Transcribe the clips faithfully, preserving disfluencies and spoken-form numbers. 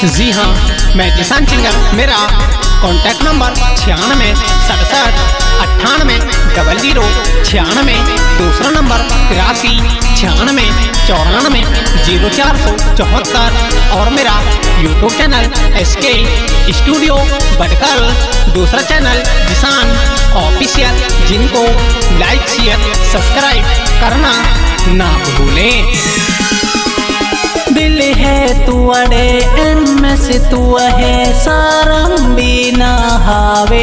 जी हाँ, मैं किसान सिंगर। मेरा कॉन्टैक्ट नंबर छियानवे सड़सठ अट्ठानवे डबल जीरो छियानवे। दूसरा नंबर तिरासी छियानवे चौरानवे जीरो चार सौ चौहत्तर। और मेरा YouTube channel S K studio Bhatkal. दूसरा चैनल किसान ऑफिशियल, जिनको लाइक शेयर सब्सक्राइब करना ना भूलें। दिल है तू अड़े इनमें से तू है सारम भी ना हावे।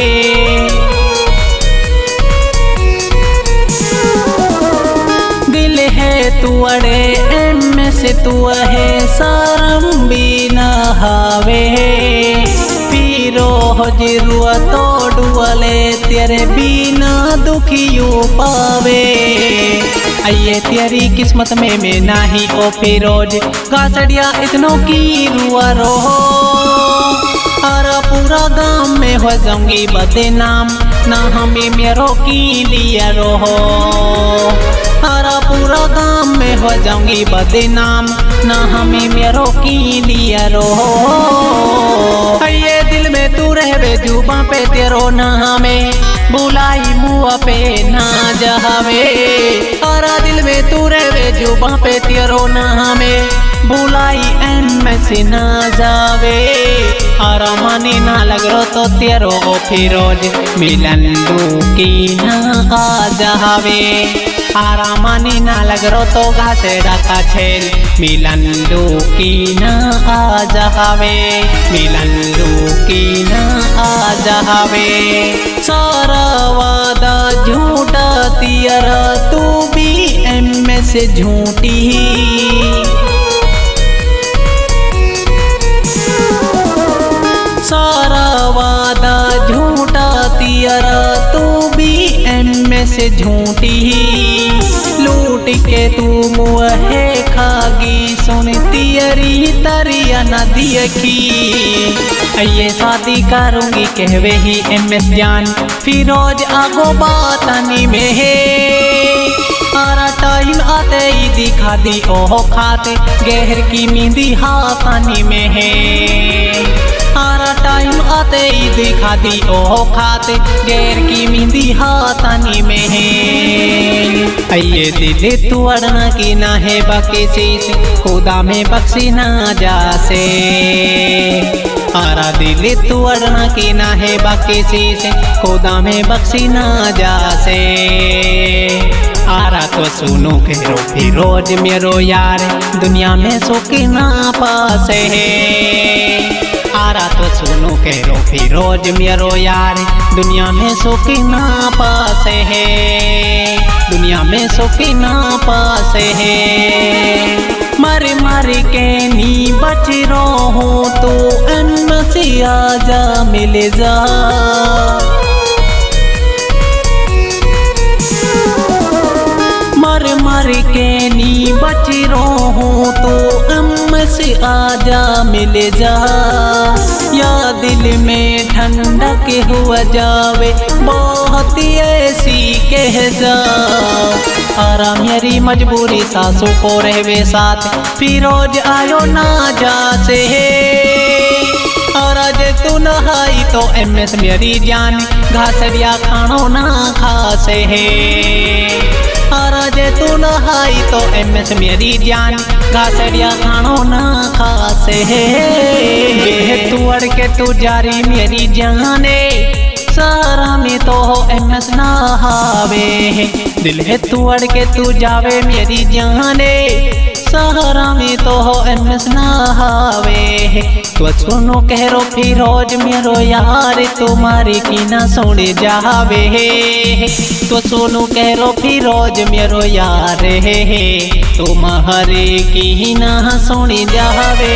दिल है तू अड़े इनमें से तू है सारम भी ना हावे। पीरो हजरुआ तोड़ुअले तेरे बिना दुखियों पावे। आइए तेरी किस्मत में मैं नाही ओ फिरोज गासड़िया इतनों की रुआ रोहो। अरे पूरा गांव में हो जाऊंगी बदनाम ना हमें मेरो की लिया रोहो। अरे पूरा गांव में हो जाऊंगी बदनाम ना हमें मेरो की लिया रोहो। आइए दिल में तू रहवे जुबां पे तेरो ना हमें बुलाई मुआ पे ना जावे। अरे दिल में तू रहवे जुबां पे तेरो ना हमें बुलाई एन में से ना जावे। आरा माने ना लग रो तो तेरो ओ फिरोज मिलन की ना आ जावे। आरा माने ना लग रो तो घासेड़ा का छेल मिलन की ना आ जावे। मिलन की ना आ जावे। सारा वादा झूठा तियरा तू भी एम में से झूठी। सारा वादा झूठा तियरा तू भी एम में से झूठी। लूट के तू मुहे खागी सुन तियरी तरिया न दियखी। ये शादी करूंगी कहवे ही एम एस जान फिरोज आगो बातनी में है। आरा टाइम आते ही दिखा दी ओह खाते गहर की मेहंदी हाथानी में है। आरा टाइम आते ही दिखा दी ओह खाते गैर की मेहंदी हाथानी में है। ये दिल तू अड़ना की ना है बाकी शीश खुदा में बख्शी ना जासे। आरा दिल तू अड़ना की ना है बाकी शीश खुदा में बख्शी ना जासे। आरा तो सुनो कहो फिरोज मेरो यार दुनिया में सुख ना पासे है। आरा तो सुनो कहो फिरोज मेरो यार दुनिया में सुख ना पासे है। दुनिया में सुख ना पासे है। मर मर के नी बच रो हूँ तो अन्न से आजा मिल जा। मर मर के नी बच रो हूँ तो अम्म से आजा मिल जा। या दिल में ठंडक हुआ जावे बहुत ऐसी कह जा। आरा मेरी मजबूरी सासू को रहवे साथ फिरोज आयो ना जा से। और आज तू नहाई तो एम एस मेरी जान घासड़िया खानो ना खासे है। और आज तू नहाई तो एम एस मेरी जान घासड़िया खानो ना खासे है। तू अड़ के तू जारी मेरी जाने सारा में तो हो एम एस नहावे। दिल है तू अड़ के तू जावे मेरी जाने सहारा में तो हो एम एस नहावे। तो सुनो कह रो फिरोज मेरो यार तुम्हारी की ना सुन जावे। तो सुनो कह रो फिरोज मेरो यार तुम्हारे की ना सुन जावे।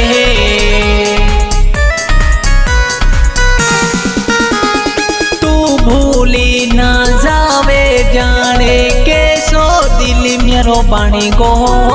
भूली ना जावे जाने के सो दिल मेरो बाणी गो।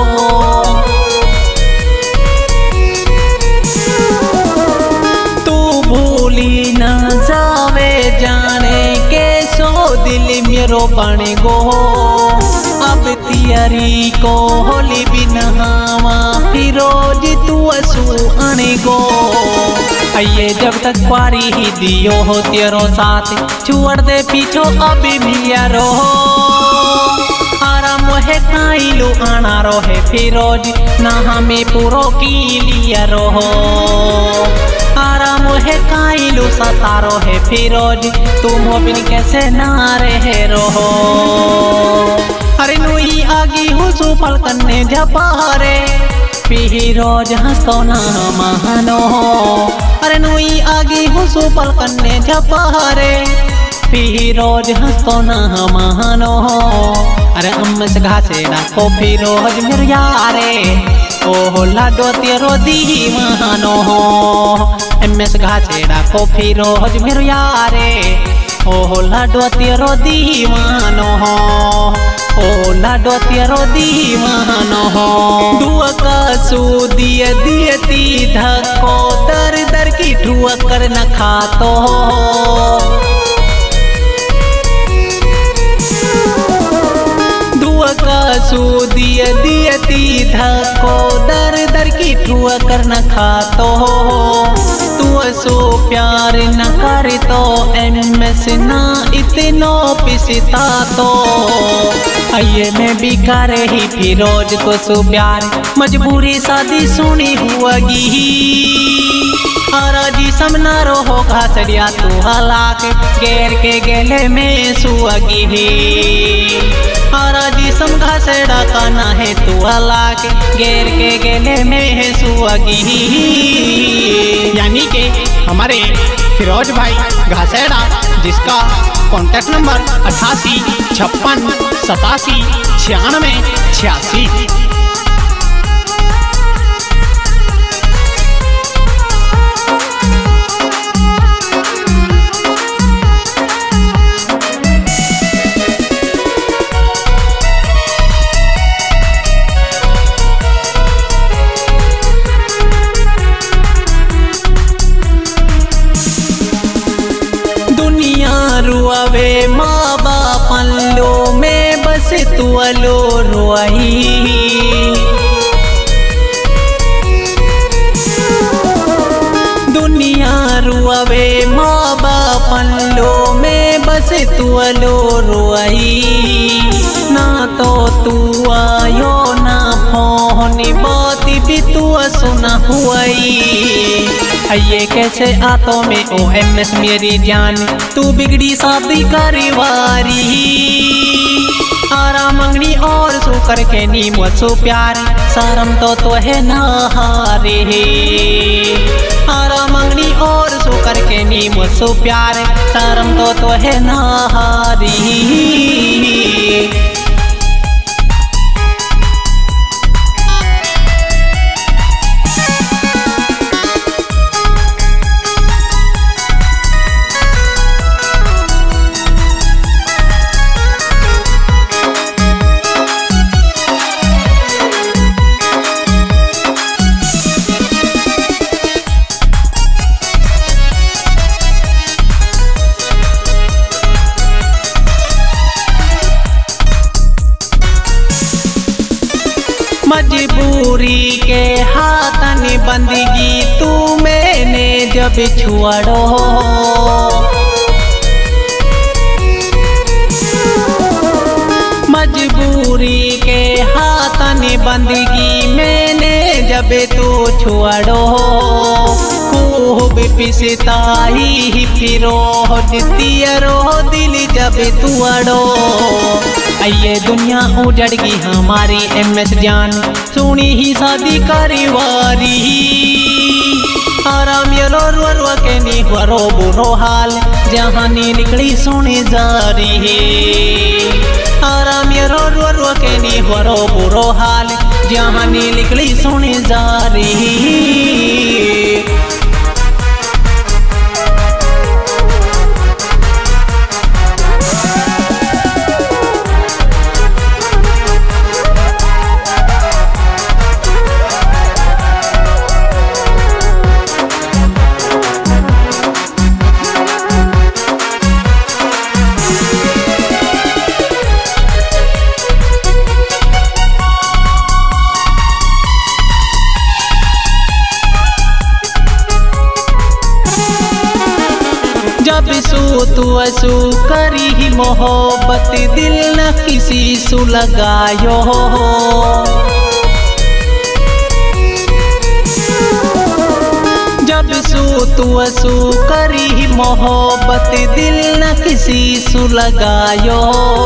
तू भूली ना जावे जाने के सो दिल मेरो बाणी गो। अब तियरी को होली बिनहावा फिरोज तू असू अणगो। ये जब तक पारी ही दियो हो तेरो साथ, छोड़ दे पीछो अभी मिया रो। आराम है काइलू आना रोहे फिरोज, ना हमें पूरो की लिया रोहो। आराम है काइलू सतारो है फिरोज, तुम बिन कैसे ना रहे रोहो। अरे नुई आगी हुसू पलकने झपारे, फिरोज हंसो ना महानो। अरे नुई आगी हुसू पलकने झपारे, फिरोज हंसो ना महानो। अरे अम्म से घासे डाको फिरोज मेरे यारे, ओहो लाडो तेरो दीवानो। एम से घासे डाको फिरोज मेरे यारे, ओहो लाडो तेरो दीवानो। ओ लाडो तेरो दीवानो। दुआ का सू दिए दिए ती धक्को, दर दर की ठुआ कर न खातो। सू दिए दिए ती धक्को, दर दर की ठुआ कर न खातो। तू सो प्यार न कर तो एम से ना इतनो पिसता तो। ये मैं भी करे ही फिरोज को सो प्यार, मजबूरी शादी सुनी हुआगी। आराजी समना रोहो घासड़िया तू हलाक, गेर के गेले में सुअगी। आराजी सम घासड़ा काना है तू हलाक, गेर के गेले में है सुअगी। यानी कि हमारे फिरोज भाई घासेड़ा, जिसका कॉन्टैक्ट नंबर अठासी छप्पन सतासी छियानवे छियासी। रुआवे माँ बापन लो में बस तू अलो रुआई। दुनिया रुआवे माँ बापन लो में बस तू अलो रुआई। ना तो तू आयो ना फोन बात भी तू सुना हुई। ये कैसे आतो में ओ एम एस मेरी जान, तू बिगड़ी शादी करीवारी। आराम मंगनी और सो करके नीम सो प्यार, सारम तो तो है नहारे। आराम मंगनी और सो करके नीम सो प्यार, सारम तो तो है नहारी। मजबूरी के हाथन बंदगी तू मैंने जब छुड़ो। मजबूरी के हाथन बंदगी मैंने जब तू छुड़ो। खूब पिसताई फिरोज तियरो दिल जब तू अड़ो। ये दुनिया उजड़गी हमारी एम एस जान, सुनी ही शादी करीवारी। आराम यलो रो रो के नी वरो बुरो हाल, जहाँ नी निकली सुनी जारी। आराम यलो रो रो के नी वरो बुरो हाल, जहाँ नी निकली सुनी जारी। सू तू असू करी ही मोहब्बत दिल न किसी सु लगायो जब सू तू असू करी ही मोहब्बत दिल न किसी सु लगायो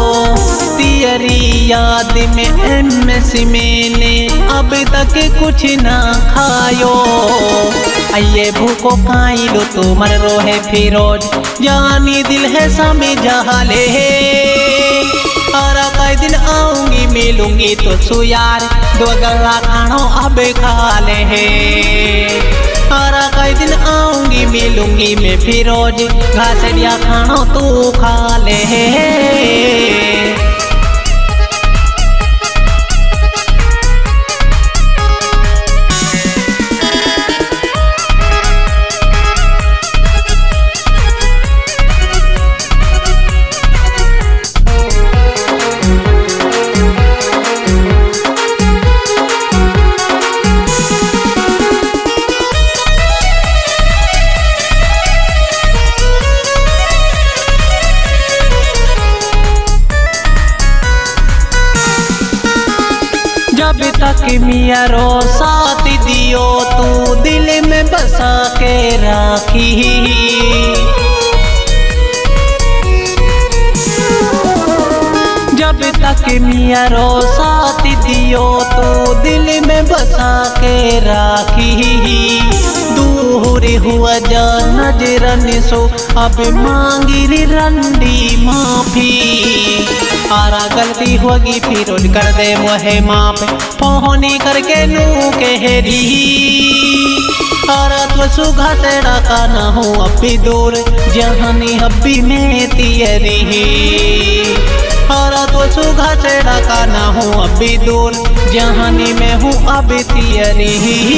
तेरी याद में एमएसी मैंने अब तक कुछ ना खायो आइए भूखो खाई लो तो मर रोहे फिरोज जानी दिल है समझा ले और कई दिन आऊंगी मिलूंगी तो सुयार दो गला खानो अब खा ले और कई दिन आऊंगी मिलूंगी मैं फिरोज घासड़िया खानो तू खा ले जब तक मिया रो साथ दियो तू दिल में बसा के राखी जब तक मिया रो साथ दियो तू दिल में बसा के राखी दूर हुआ जा नजरन सो अब मांगी रंडी माफी आरा गलती होगी फिरोज कर दे मोहे माप फोनी करके नू कहरी आरा तो सुघा से डाका ना हो अभी दूर जहानी हब्बी में तियरी आरा तो सुघा से डाका ना हो अभी दूर जहानी में हूँ अभी तियरी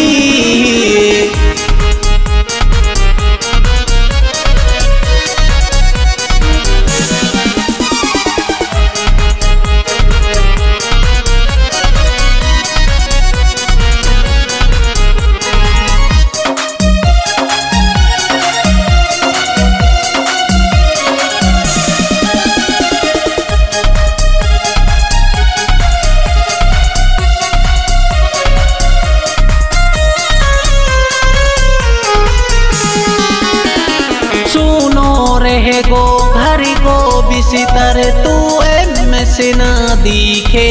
रहे गो घर को बिस्तर तू एम से ना दिखे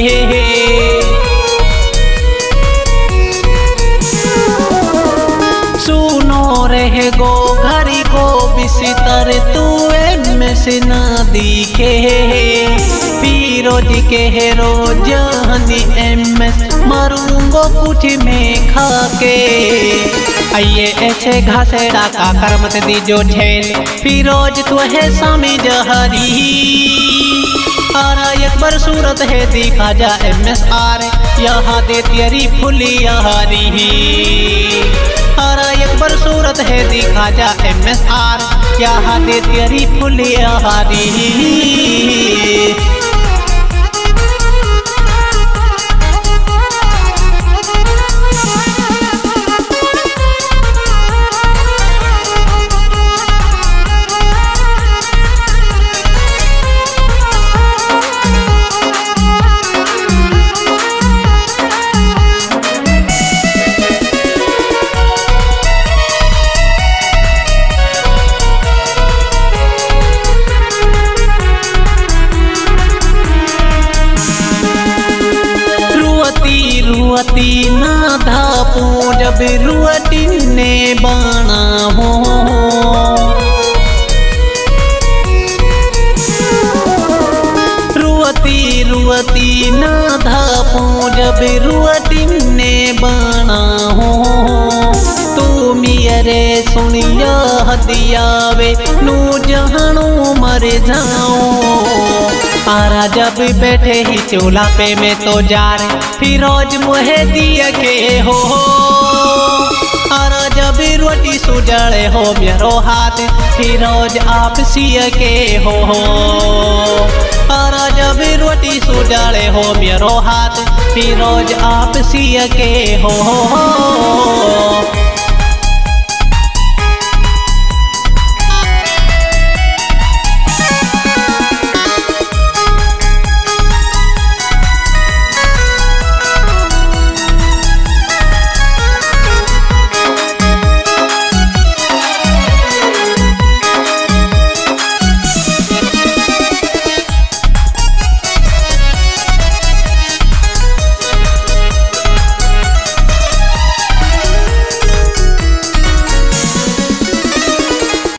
सुनो रहे गो घर को बिस्तर तू एम से ना दिखे फिरोज के रोज हनी एम मरूंगो कुछ में खा के आइए ऐसे घासेड़ा का करमत दीजो झेल फिरोज तो है सामी जहरी आरा एक बार सूरत है दिखा जा एम एस आर यहाँ दे तेरी फुलिया हरी आरा एक बार सूरत है दिखा जा एम एस आर यहाँ दे तेरी फुलिया हरी रुअती ना धापू जब रुअती ने बाना हो रुअती रुअती ना धापू जब रुअती ने बाना हो तू मियरे सुनिया हदियावे नू जहानू मर जाओ आरा जब बैठे ही चूल्हा पे में तो जार फिरोज मुहे दिया के हो आरा जब रोटी सुजड़े हो मेरो हाथ फिरोज आप सिया के हो आरा जब रोटी सुजड़े हो मेरो हाथ फिरोज आप सिया के हो